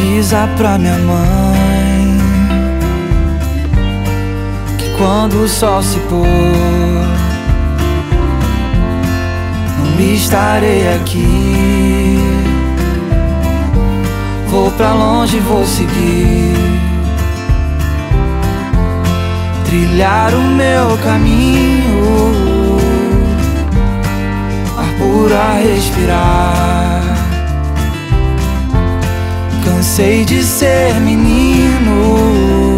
Avisa pra minha mãe que quando o sol se pôr não estarei aqui. Vou pra longe, vou seguir, trilhar o meu caminho, ar puro a respirar. Cansei de ser menino,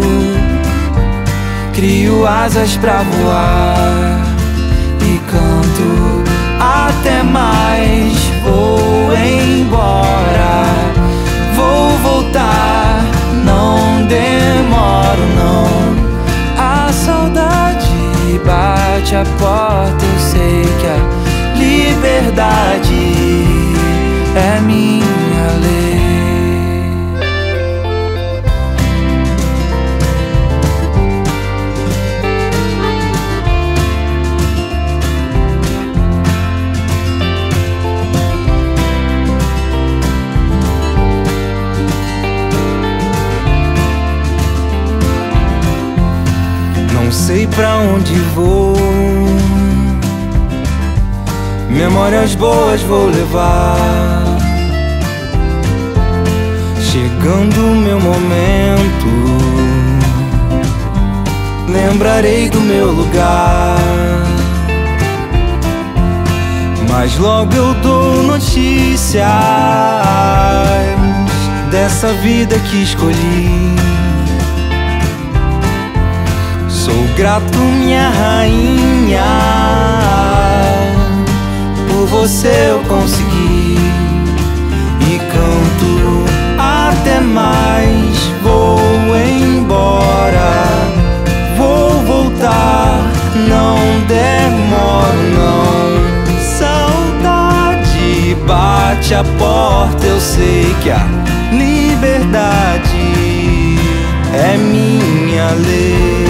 crio asas pra voar e canto até mais. Vou embora, vou voltar, não demoro não. A saudade bate a porta, eu sei que a liberdade é minha lei. Não sei pra onde vou, memórias boas vou levar. Chegando o meu momento, lembrarei do meu lugar. Mas logo eu dou notícias dessa vida que escolhi. Sou grato, minha rainha, por você eu consegui. E canto até mais, vou embora, vou voltar, não demoro não. Saudade bate a porta, eu sei que a liberdade é minha lei.